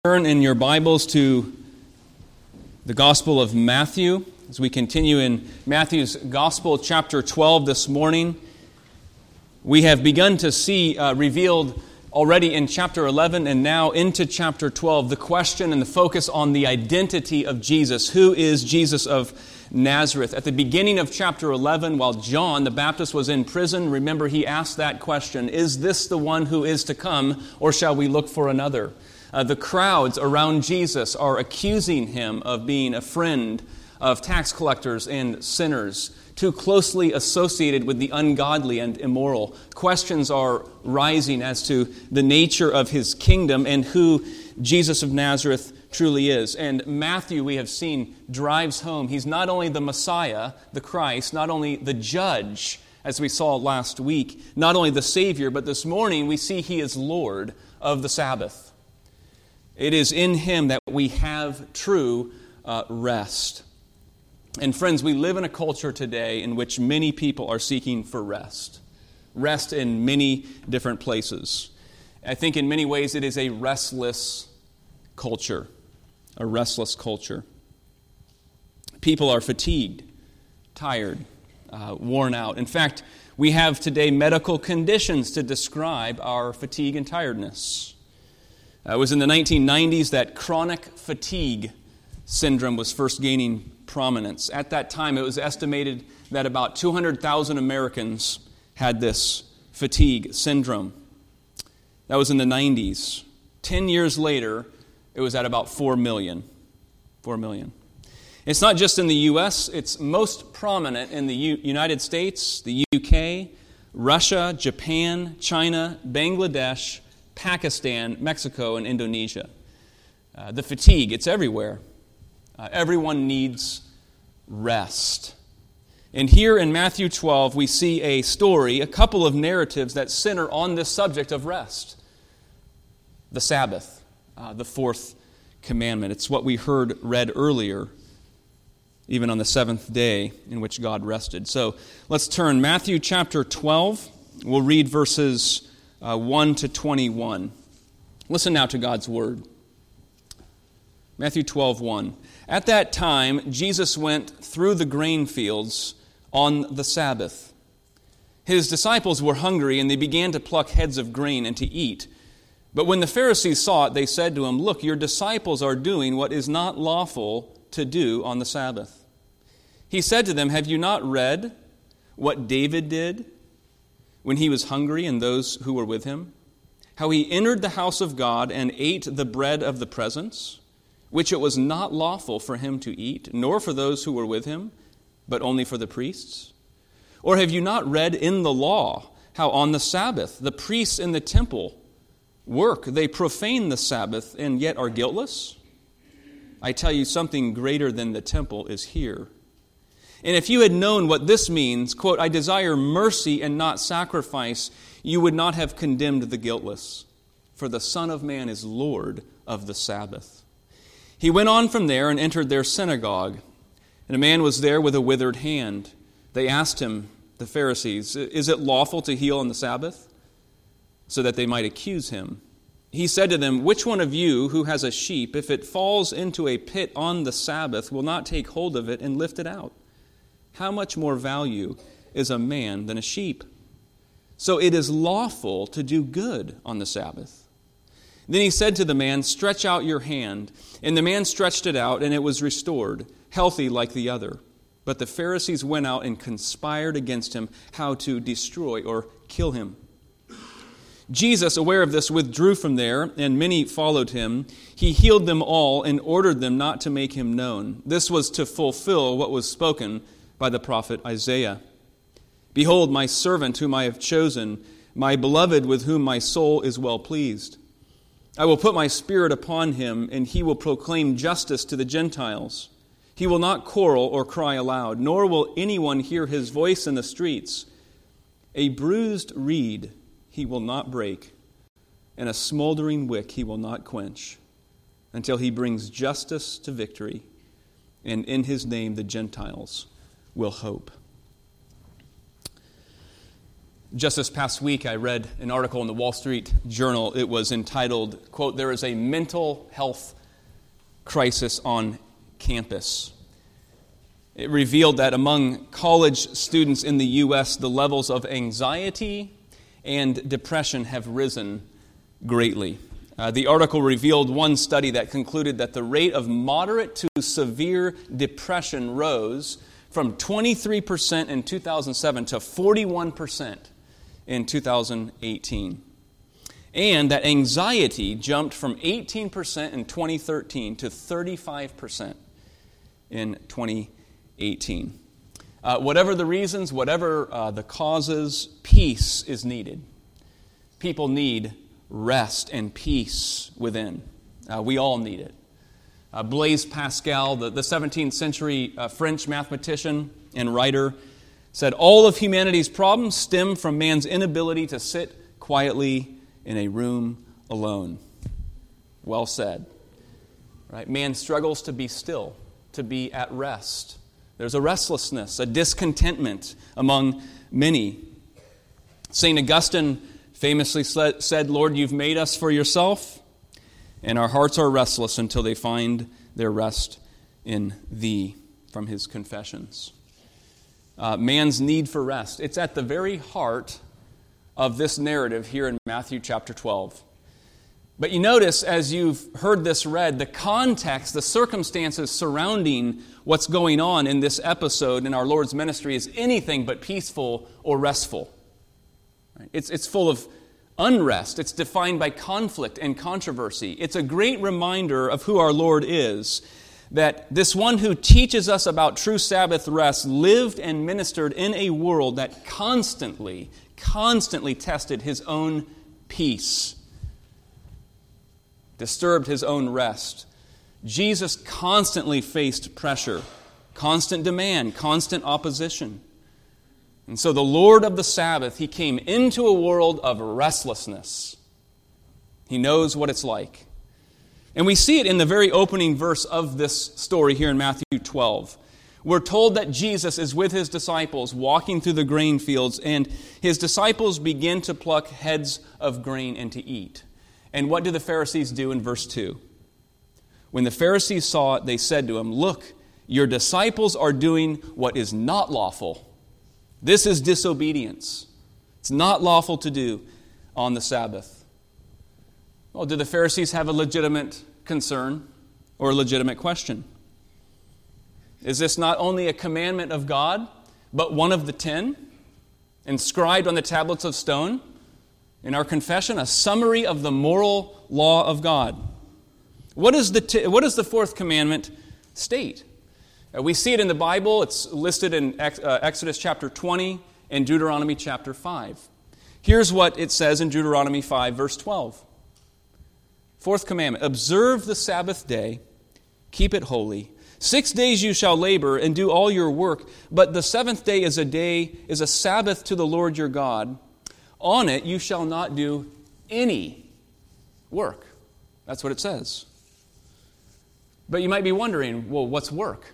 Turn in your Bibles to the Gospel of Matthew as we continue in Matthew's Gospel, chapter 12 this morning. We have begun to see revealed already in chapter 11 and now into chapter 12 the question and the focus on the identity of Jesus. Who is Jesus of Nazareth? At the beginning of chapter 11, while John the Baptist was in prison, remember he asked that question, is this the one who is to come, or shall we look for another? The crowds around Jesus are accusing him of being a friend of tax collectors and sinners, too closely associated with the ungodly and immoral. Questions are rising as to the nature of his kingdom and who Jesus of Nazareth truly is. And Matthew, we have seen, drives home. He's not only the Messiah, the Christ, not only the judge, as we saw last week, not only the Savior, but this morning we see he is Lord of the Sabbath. It is in him that we have true rest. And friends, we live in a culture today in which many people are seeking for rest. Rest in many different places. I think in many ways it is a restless culture. A restless culture. People are fatigued, tired, worn out. In fact, we have today medical conditions to describe our fatigue and tiredness. It was in the 1990s that chronic fatigue syndrome was first gaining prominence. At that time, it was estimated that about 200,000 Americans had this fatigue syndrome. That was in the 90s. 10 years later, it was at about 4 million. 4 million. It's not just in the U.S., it's most prominent in the United States, the UK, Russia, Japan, China, Bangladesh, Pakistan, Mexico, and Indonesia. The fatigue, it's everywhere. Everyone needs rest. And here in Matthew 12, we see a story, a couple of narratives that center on this subject of rest. The Sabbath, the fourth commandment. It's what we heard read earlier, even on the seventh day in which God rested. So let's turn. Matthew chapter 12, we'll read verses 1 to 21. Listen now to God's word. Matthew 12:1. At that time, Jesus went through the grain fields on the Sabbath. His disciples were hungry, and they began to pluck heads of grain and to eat. But when the Pharisees saw it, they said to him, "Look, your disciples are doing what is not lawful to do on the Sabbath." He said to them, "Have you not read what David did when he was hungry and those who were with him? How he entered the house of God and ate the bread of the presence, which it was not lawful for him to eat, nor for those who were with him, but only for the priests? Or have you not read in the law how on the Sabbath the priests in the temple work? They profane the Sabbath and yet are guiltless? I tell you, something greater than the temple is here. And if you had known what this means, quote, I desire mercy and not sacrifice, you would not have condemned the guiltless. For the Son of Man is Lord of the Sabbath. He went on from there and entered their synagogue. And a man was there with a withered hand. They asked him, the Pharisees, is it lawful to heal on the Sabbath? So that they might accuse him. He said to them, which one of you who has a sheep, if it falls into a pit on the Sabbath, will not take hold of it and lift it out? How much more value is a man than a sheep? So it is lawful to do good on the Sabbath. Then he said to the man, stretch out your hand. And the man stretched it out, and it was restored, healthy like the other. But the Pharisees went out and conspired against him how to destroy or kill him. Jesus, aware of this, withdrew from there, and many followed him. He healed them all and ordered them not to make him known. This was to fulfill what was spoken by the prophet Isaiah. Behold, my servant whom I have chosen, my beloved with whom my soul is well pleased. I will put my spirit upon him, and he will proclaim justice to the Gentiles. He will not quarrel or cry aloud, nor will anyone hear his voice in the streets. A bruised reed he will not break, and a smoldering wick he will not quench, until he brings justice to victory, and in his name the Gentiles will hope. Just this past week, I read an article in the Wall Street Journal. It was entitled, quote, "There is a mental health crisis on campus." It revealed that among college students in the U.S., the levels of anxiety and depression have risen greatly. The article revealed one study that concluded that the rate of moderate to severe depression rose from 23% in 2007 to 41% in 2018. And that anxiety jumped from 18% in 2013 to 35% in 2018. Whatever the reasons, whatever the causes, peace is needed. People need rest and peace within. We all need it. Blaise Pascal, the 17th century French mathematician and writer, said, "All of humanity's problems stem from man's inability to sit quietly in a room alone." Well said. Right? Man struggles to be still, to be at rest. There's a restlessness, a discontentment among many. St. Augustine famously said, "Lord, you've made us for yourself, and our hearts are restless until they find their rest in thee," from his Confessions. Man's need for rest. It's at the very heart of this narrative here in Matthew chapter 12. But you notice, as you've heard this read, the context, the circumstances surrounding what's going on in this episode in our Lord's ministry is anything but peaceful or restful. It's full of unrest. It's defined by conflict and controversy. It's a great reminder of who our Lord is, that this one who teaches us about true Sabbath rest lived and ministered in a world that constantly tested his own peace, disturbed his own rest. Jesus constantly faced pressure, constant demand, constant opposition. And so the Lord of the Sabbath, he came into a world of restlessness. He knows what it's like. And we see it in the very opening verse of this story here in Matthew 12. We're told that Jesus is with his disciples walking through the grain fields, and his disciples begin to pluck heads of grain and to eat. And what do the Pharisees do in verse 2? When the Pharisees saw it, they said to him, "Look, your disciples are doing what is not lawful." This is disobedience. It's not lawful to do on the Sabbath. Well, do the Pharisees have a legitimate concern or a legitimate question? Is this not only a commandment of God, but one of the 10, inscribed on the tablets of stone? In our confession, a summary of the moral law of God. What does the fourth commandment state? We see it in the Bible. It's listed in Exodus chapter 20 and Deuteronomy chapter 5. Here's what it says in Deuteronomy 5, verse 12. Fourth commandment, observe the Sabbath day, keep it holy. 6 days you shall labor and do all your work, but the seventh day is a Sabbath to the Lord your God. On it you shall not do any work. That's what it says. But you might be wondering, well, what's work?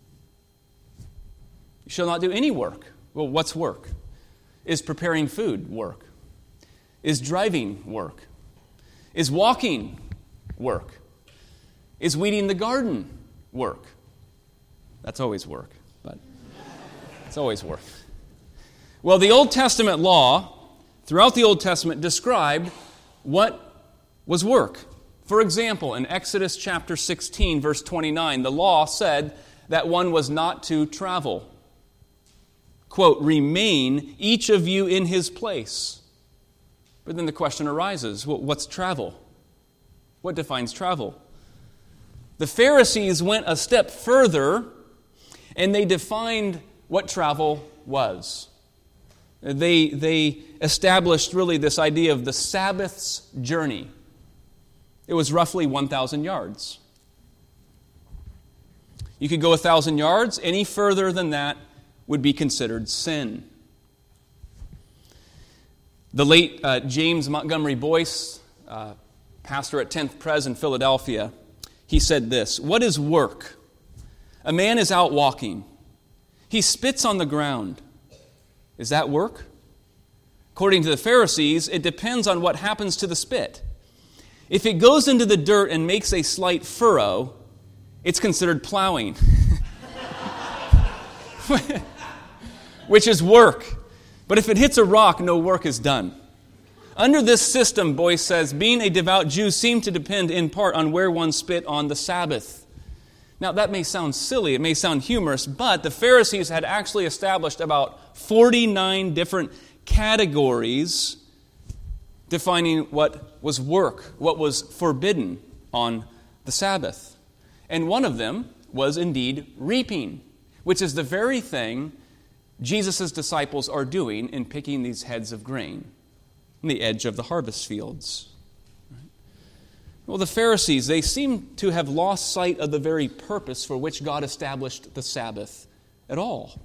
You shall not do any work. Well, what's work? Is preparing food work? Is driving work? Is walking work? Is weeding the garden work? That's always work, but it's always work. Well, the Old Testament law, throughout the Old Testament, described what was work. For example, in Exodus chapter 16, verse 29, the law said that one was not to travel. Quote, remain each of you in his place. But then the question arises, well, what's travel? What defines travel? The Pharisees went a step further, and they defined what travel was. They established really this idea of the Sabbath's journey. It was roughly 1,000 yards. You could go 1,000 yards. Any further than that would be considered sin. The late James Montgomery Boyce, pastor at 10th Pres in Philadelphia, he said this, what is work? A man is out walking. He spits on the ground. Is that work? According to the Pharisees, it depends on what happens to the spit. If it goes into the dirt and makes a slight furrow, it's considered plowing, which is work. But if it hits a rock, no work is done. Under this system, Boyce says, being a devout Jew seemed to depend in part on where one spit on the Sabbath. Now, that may sound silly, it may sound humorous, but the Pharisees had actually established about 49 different categories defining what was work, what was forbidden on the Sabbath. And one of them was indeed reaping, which is the very thing Jesus' disciples are doing in picking these heads of grain on the edge of the harvest fields. Well, the Pharisees, they seem to have lost sight of the very purpose for which God established the Sabbath at all.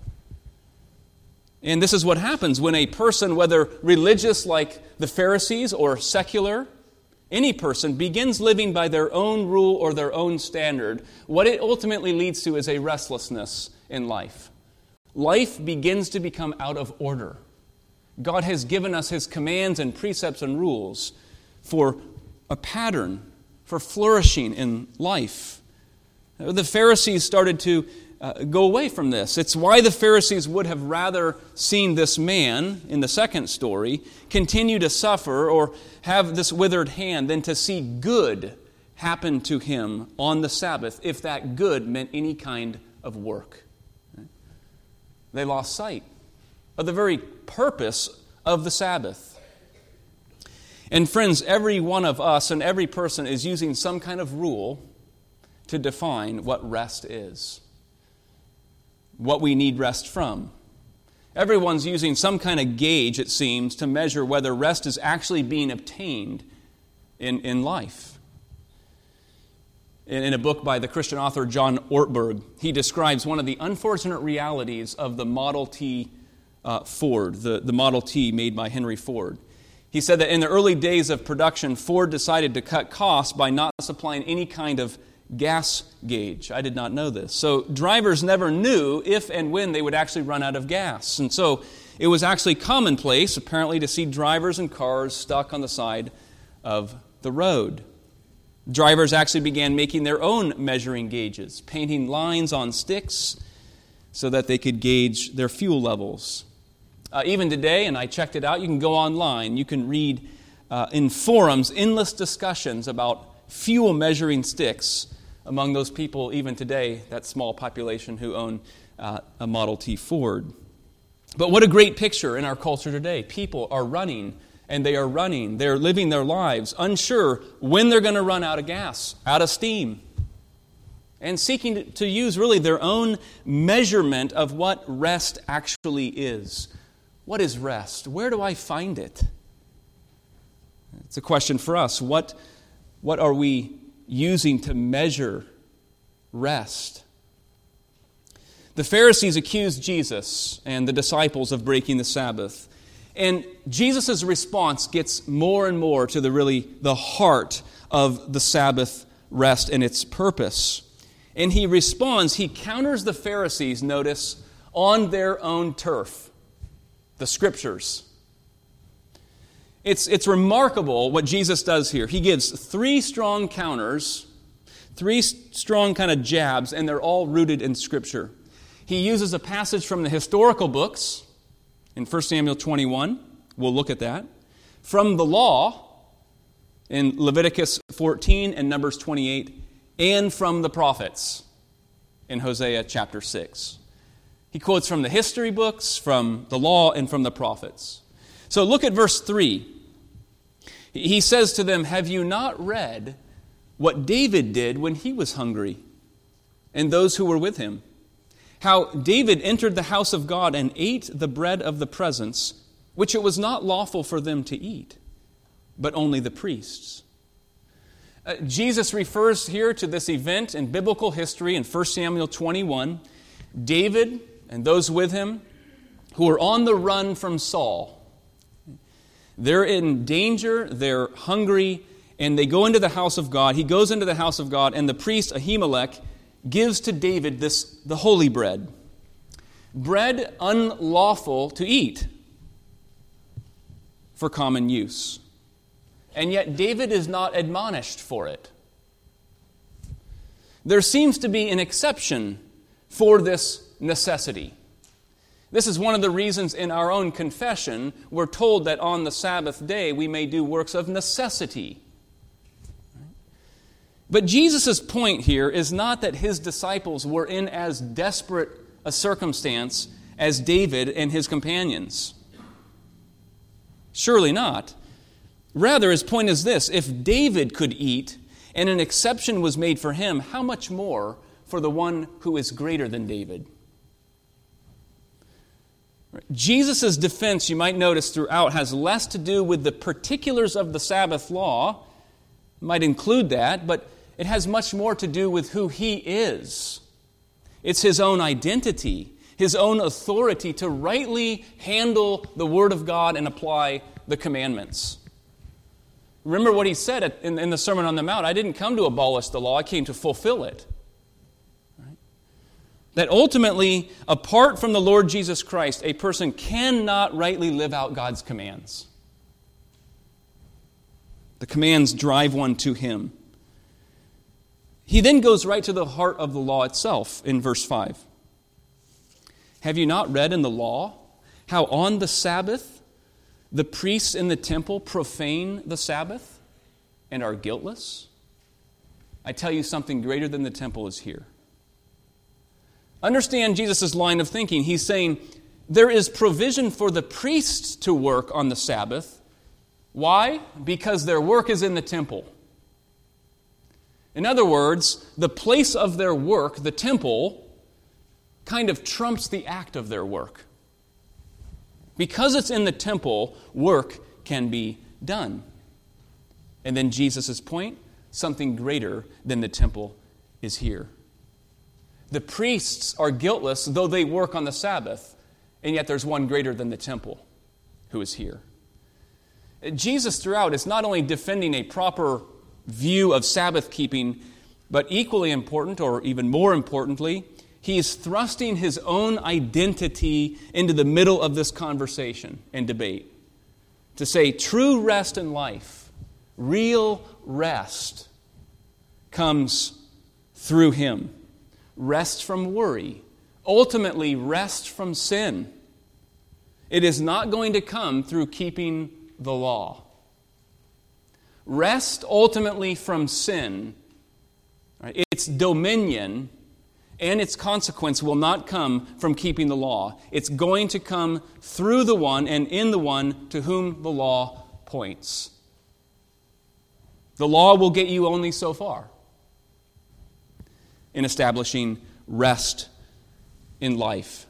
And this is what happens when a person, whether religious like the Pharisees or secular, any person begins living by their own rule or their own standard. What it ultimately leads to is a restlessness in life. Life begins to become out of order. God has given us His commands and precepts and rules for a pattern, for flourishing in life. The Pharisees started to go away from this. It's why the Pharisees would have rather seen this man, in the second story, continue to suffer or have this withered hand than to see good happen to him on the Sabbath, if that good meant any kind of work. They lost sight of the very purpose of the Sabbath. And friends, every one of us and every person is using some kind of rule to define what rest is, what we need rest from. Everyone's using some kind of gauge, it seems, to measure whether rest is actually being obtained in life. In a book by the Christian author John Ortberg, he describes one of the unfortunate realities of the Model T Ford, the Model T made by Henry Ford. He said that in the early days of production, Ford decided to cut costs by not supplying any kind of gas gauge. I did not know this. So drivers never knew if and when they would actually run out of gas. And so it was actually commonplace, apparently, to see drivers and cars stuck on the side of the road. Drivers actually began making their own measuring gauges, painting lines on sticks so that they could gauge their fuel levels. Even today, and I checked it out, you can go online, you can read in forums endless discussions about fuel measuring sticks among those people, even today, that small population who own a Model T Ford. But what a great picture in our culture today. People are running, and they are running. They're living their lives, unsure when they're going to run out of gas, out of steam, and seeking to use really their own measurement of what rest actually is. What is rest? Where do I find it? It's a question for us. What are we using to measure rest? The Pharisees accused Jesus and the disciples of breaking the Sabbath. And Jesus' response gets more and more to the heart of the Sabbath rest and its purpose. And he responds, he counters the Pharisees, notice, on their own turf, the Scriptures. It's remarkable what Jesus does here. He gives three strong counters, three strong kind of jabs, and they're all rooted in Scripture. He uses a passage from the historical books in 1 Samuel 21. We'll look at that. From the law in Leviticus 14 and Numbers 28, and from the prophets in Hosea chapter 6. He quotes from the history books, from the law, and from the prophets. So look at verse 3. He says to them, "Have you not read what David did when he was hungry, and those who were with him? How David entered the house of God and ate the bread of the presence, which it was not lawful for them to eat, but only the priests." Jesus refers here to this event in biblical history in 1 Samuel 21. David and those with him who are on the run from Saul. They're in danger, they're hungry, and they go into the house of God. He goes into the house of God, and the priest Ahimelech gives to David the holy bread. Bread unlawful to eat. for common use. And yet David is not admonished for it. There seems to be an exception for this necessity. This is one of the reasons in our own confession we're told that on the Sabbath day we may do works of necessity. But Jesus' point here is not that his disciples were in as desperate a circumstance as David and his companions. Surely not. Rather, his point is this: if David could eat, and an exception was made for him, how much more for the one who is greater than David? Jesus' defense, you might notice throughout, has less to do with the particulars of the Sabbath law. It might include that, but it has much more to do with who he is. It's his own identity, his own authority to rightly handle the Word of God and apply the commandments. Remember what he said in the Sermon on the Mount: I didn't come to abolish the law, I came to fulfill it. Right? That ultimately, apart from the Lord Jesus Christ, a person cannot rightly live out God's commands. The commands drive one to him. He then goes right to the heart of the law itself in verse 5. Have you not read in the law how on the Sabbath the priests in the temple profane the Sabbath and are guiltless? I tell you, something greater than the temple is here. Understand Jesus' line of thinking. He's saying there is provision for the priests to work on the Sabbath. Why? Because their work is in the temple. In other words, the place of their work, the temple, kind of trumps the act of their work. Because it's in the temple, work can be done. And then Jesus' point, something greater than the temple is here. The priests are guiltless, though they work on the Sabbath, and yet there's one greater than the temple who is here. Jesus throughout is not only defending a proper view of Sabbath keeping, but equally important, or even more importantly, he is thrusting his own identity into the middle of this conversation and debate. To say true rest in life, real rest, comes through him. Rest from worry. Ultimately, rest from sin. It is not going to come through keeping the law. Rest ultimately from sin, right, its dominion and its consequence will not come from keeping the law. It's going to come through the one and in the one to whom the law points. The law will get you only so far in establishing rest in life.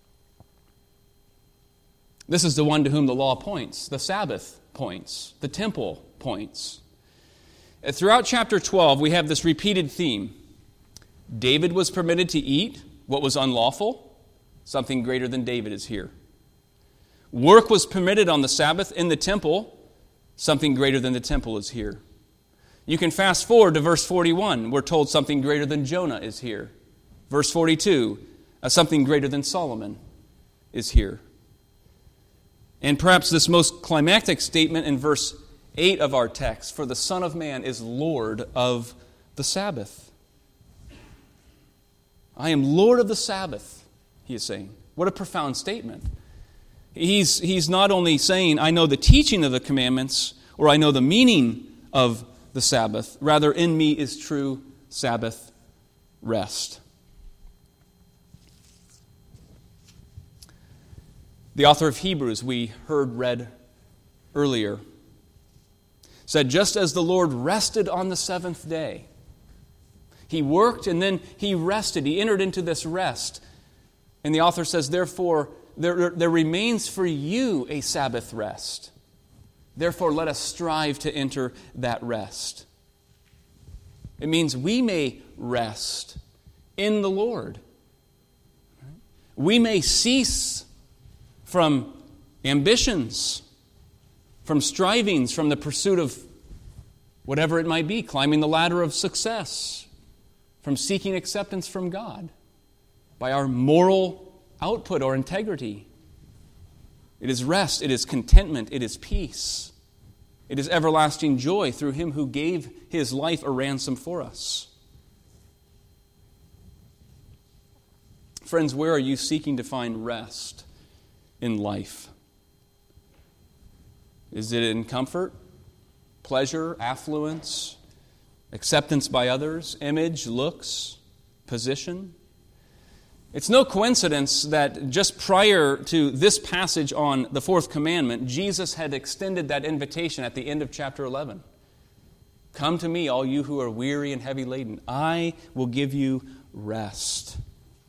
This is the one to whom the law points, the Sabbath points, the temple points. Throughout chapter 12, we have this repeated theme. David was permitted to eat what was unlawful. Something greater than David is here. Work was permitted on the Sabbath in the temple. Something greater than the temple is here. You can fast forward to verse 41. We're told something greater than Jonah is here. Verse 42, something greater than Solomon is here. And perhaps this most climactic statement in verse 8 of our text, for the Son of Man is Lord of the Sabbath. I am Lord of the Sabbath, he is saying. What a profound statement. He's not only saying, I know the teaching of the commandments, or I know the meaning of the Sabbath. Rather, in me is true Sabbath rest. The author of Hebrews, we heard read earlier, said, just as the Lord rested on the seventh day, he worked and then he rested. He entered into this rest. And the author says, therefore, there remains for you a Sabbath rest. Therefore, let us strive to enter that rest. It means we may rest in the Lord. We may cease from ambitions, from strivings, from the pursuit of whatever it might be, climbing the ladder of success, from seeking acceptance from God by our moral output or integrity. It is rest, it is contentment, it is peace. It is everlasting joy through Him who gave His life a ransom for us. Friends, where are you seeking to find rest in life? Is it in comfort, pleasure, affluence, acceptance by others, image, looks, position? It's no coincidence that just prior to this passage on the fourth commandment, Jesus had extended that invitation at the end of chapter 11. Come to me, all you who are weary and heavy laden. I will give you rest.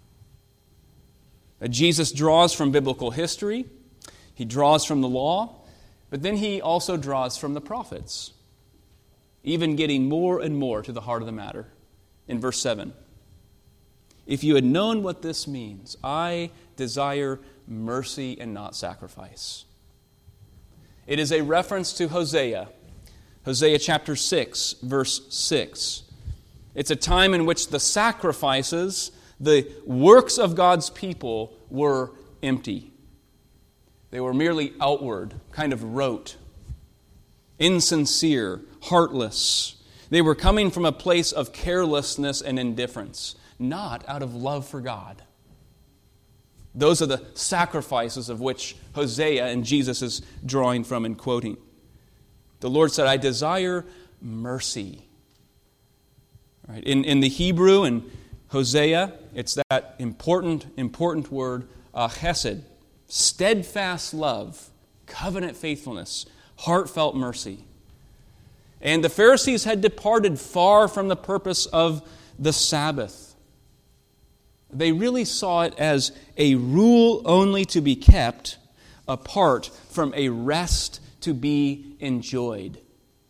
Jesus draws from biblical history. He draws from the law. But then He also draws from the prophets, even getting more and more to the heart of the matter. In verse 7, if you had known what this means, I desire mercy and not sacrifice. It is a reference to Hosea. Hosea chapter 6, verse 6. It's a time in which the sacrifices, the works of God's people, were empty. They were merely outward, kind of rote, insincere, heartless. They were coming from a place of carelessness and indifference, not out of love for God. Those are the sacrifices of which Hosea and Jesus is drawing from and quoting. The Lord said, I desire mercy. Right. In the Hebrew, in Hosea, it's that important word, chesed, steadfast love, covenant faithfulness, heartfelt mercy. And the Pharisees had departed far from the purpose of the Sabbath. They really saw it as a rule only to be kept apart from a rest to be enjoyed.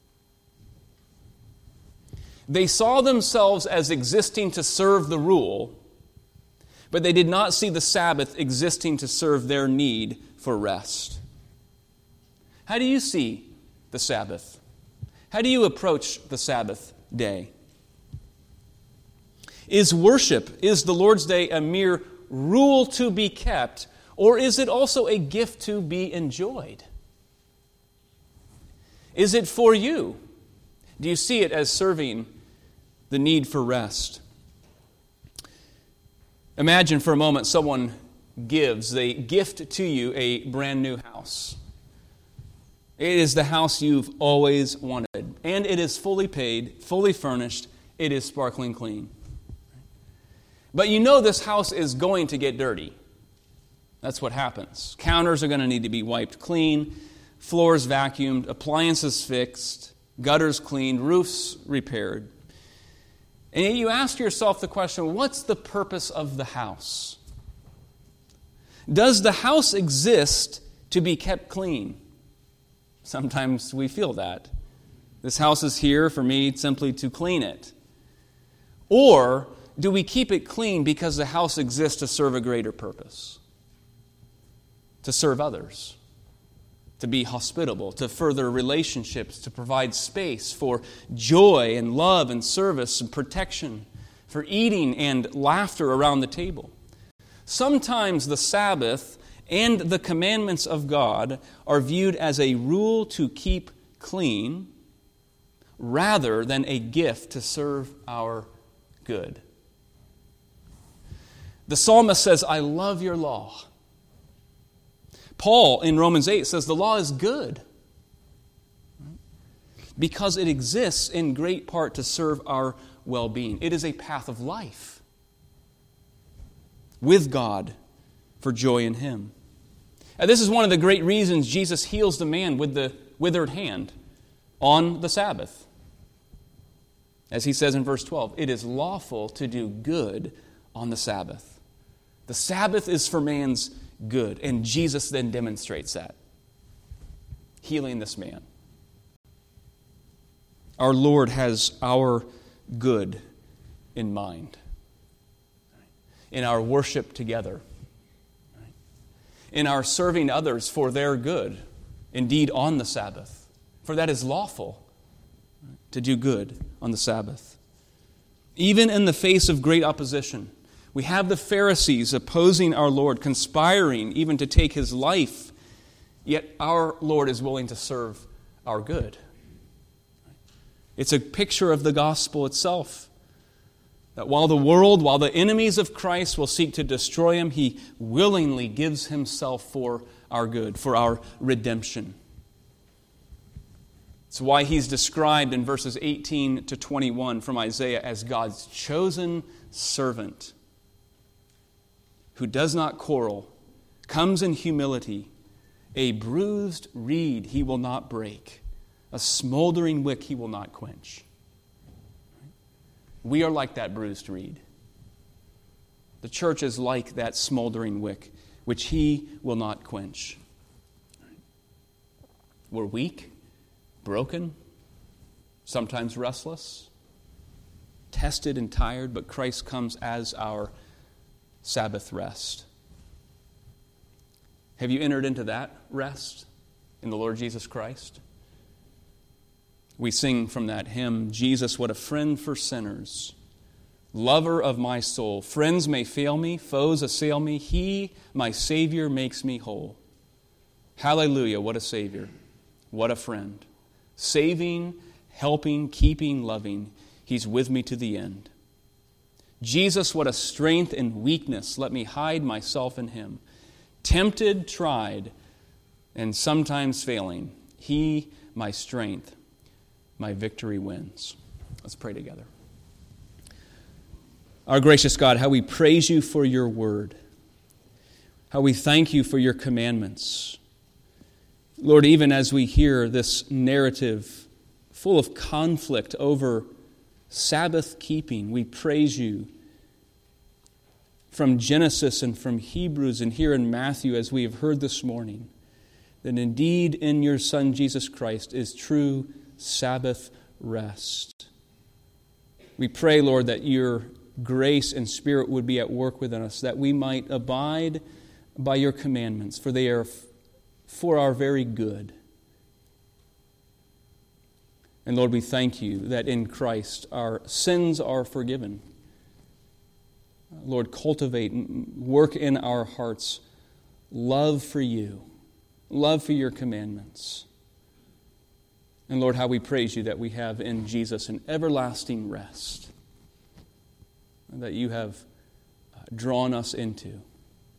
They saw themselves as existing to serve the rule, but they did not see the Sabbath existing to serve their need for rest. How do you see the Sabbath? How do you approach the Sabbath day? Is the Lord's Day a mere rule to be kept, or is it also a gift to be enjoyed? Is it for you? Do you see it as serving the need for rest? Imagine for a moment someone they gift to you a brand new house. It is the house you've always wanted, and it is fully paid, fully furnished, it is sparkling clean. But you know this house is going to get dirty. That's what happens. Counters are going to need to be wiped clean, floors vacuumed, appliances fixed, gutters cleaned, roofs repaired. And yet you ask yourself the question, what's the purpose of the house? Does the house exist to be kept clean? Sometimes we feel that. This house is here for me simply to clean it. Or do we keep it clean because the house exists to serve a greater purpose? To serve others, to be hospitable, to further relationships, to provide space for joy and love and service and protection, for eating and laughter around the table. Sometimes the Sabbath and the commandments of God are viewed as a rule to keep clean rather than a gift to serve our good. The psalmist says, I love your law. Paul in Romans 8 says the law is good because it exists in great part to serve our well-being. It is a path of life with God for joy in Him. And this is one of the great reasons Jesus heals the man with the withered hand on the Sabbath. As He says in verse 12, it is lawful to do good on the Sabbath. The Sabbath is for man's good, and Jesus then demonstrates that, healing this man. Our Lord has our good in mind in our worship together, in our serving others for their good, indeed on the Sabbath, for that is lawful to do good on the Sabbath. Even in the face of great opposition, we have the Pharisees opposing our Lord, conspiring even to take His life. yet our Lord is willing to serve our good. It's a picture of the gospel itself. That while the enemies of Christ will seek to destroy him, he willingly gives himself for our good, for our redemption. It's why he's described in verses 18 to 21 from Isaiah as God's chosen servant who does not quarrel, comes in humility. A bruised reed he will not break, a smoldering wick he will not quench. We are like that bruised reed. The church is like that smoldering wick, which he will not quench. We're weak, broken, sometimes restless, tested and tired, but Christ comes as our Sabbath rest. Have you entered into that rest in the Lord Jesus Christ? We sing from that hymn, Jesus, what a friend for sinners, lover of my soul. Friends may fail me, foes assail me. He, my Savior, makes me whole. Hallelujah, what a Savior, what a friend. Saving, helping, keeping, loving. He's with me to the end. Jesus, what a strength in weakness. Let me hide myself in him. Tempted, tried, and sometimes failing. He, my strength, my victory wins. Let's pray together. Our gracious God, how we praise you for your word. How we thank you for your commandments. Lord, even as we hear this narrative full of conflict over Sabbath keeping, we praise you from Genesis and from Hebrews and here in Matthew, as we have heard this morning, that indeed in your Son Jesus Christ is true Sabbath rest. We pray, Lord, that your grace and Spirit would be at work within us, that we might abide by your commandments, for they are for our very good. And Lord, we thank you that in Christ our sins are forgiven. Lord, cultivate and work in our hearts love for you, love for your commandments. And Lord, how we praise you that we have in Jesus an everlasting rest that you have drawn us into.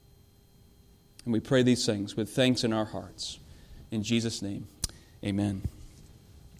And we pray these things with thanks in our hearts. In Jesus' name, amen.